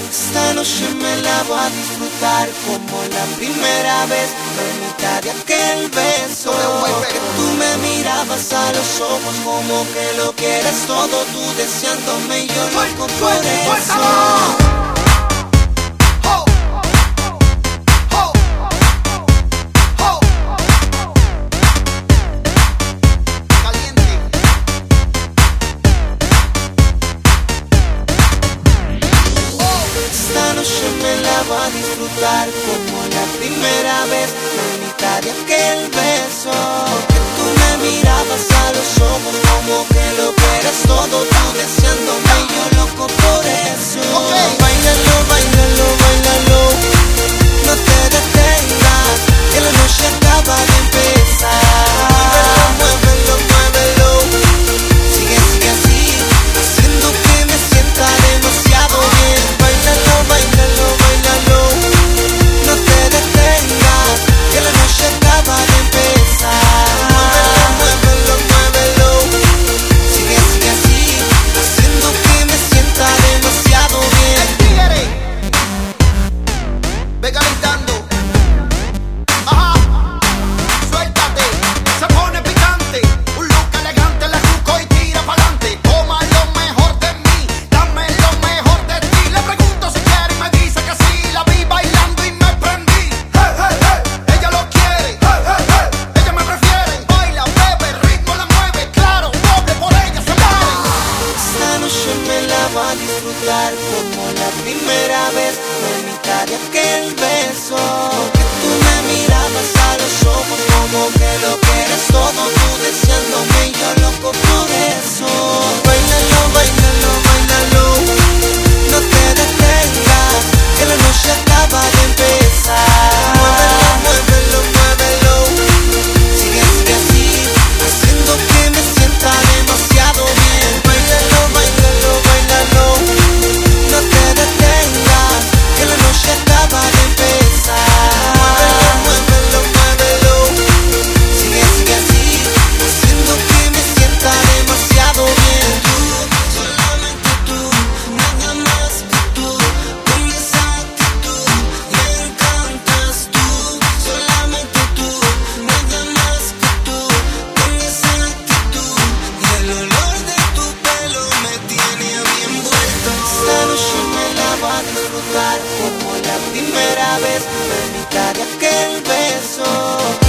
Esta noche me la voy a disfrutar como la primera vez, la mitad de aquel beso. Que tú me mirabas a los ojos como que lo que eras todo, tú deseándome y yo loco por eso. Esta noche me la voy a disfrutar como la primera vez, la mitad de aquel beso. Que tú me mirabas a los ojos como que lo que eras todo, tú deseándome y yo loco por eso. Báilalo, báilalo, báilalo, no te detengas, que la noche acaba de empezar. Muévelo, muévelo, sigue, sigue así, haciendo que me sienta demasiado bien. Báilalo, báilalo, báilalo, no te detengas, que la noche acaba de empezar. Muévelo, muévelo, muévelo, sigue, sigue así, haciendo que me sienta demasiado bien. Ve calentando, ajá, suéltate, se pone picante, un look elegante, la cuco y tira pa'lante. Toma lo mejor de mí, dame lo mejor de ti. Le pregunto si quiere y me dice que sí. La vi bailando y me prendí. Hey, hey, hey. Ella lo quiere, hey, hey, hey. Ella me prefiere. Baila, bebe, ritmo la mueve, claro, doble por ella se muere. Esta noche me la voy a disfrutar como la primera vez, la mitad de aquel beso. Que tú me mirabas a los ojos como que lo que eras todo, tú deseándome y yo loco por eso. Báilalo, báilalo, báilalo, no te detengas, que la noche acaba de empezar. Muévelo, muévelo, muévelo, sigue, sigue así, haciendo que me sienta demasiado bien. Báilalo, báilalo, báilalo, no te detengas, que la noche acaba de empezar. Muévelo, muévelo, sigue, sigue así, haciendo que me sienta demasiado bien. Tú, solamente tú, nada más que tú, con esa actitud, me encantas tú. Solamente tú, nada más que tú, con esa actitud, y el olor de tu pelo me tiene bien vuelto. Esta noche me la voy a disfrutar como la primera vez, la mitad de aquel beso.